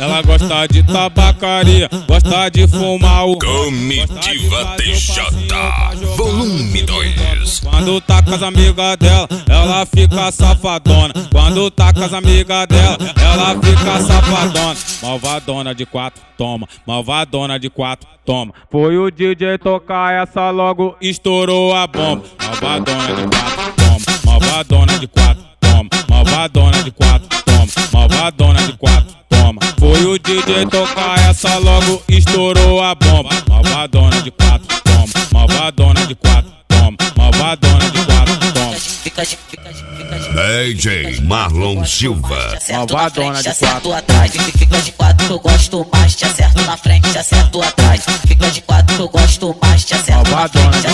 ela gosta de tabacaria, gosta de fumar o Comitiva TJ, volume 2. Quando tá com as amigas dela, ela fica safadona. Quando tá com as amigas dela, ela fica safadona. Malvadona de quatro, toma. Malvadona de quatro, toma. Foi o DJ tocar essa, logo estourou a bomba. Malvadona de quatro, toma. Malvadona de quatro, toma. Malvadona de quatro, toma. Malvadona de quatro, toma. Foi o DJ tocar essa, logo estourou a bomba. Malvadona de quatro, toma. Malvadona de quatro, toma. Malvadona de quatro, toma. DJ Marlon Silva. Malvadona de quatro atrás. Fica de quatro que eu gosto mais. Te acerto na frente, te acerto atrás. Fica de quatro que eu gosto mais. Te acerto na frente, te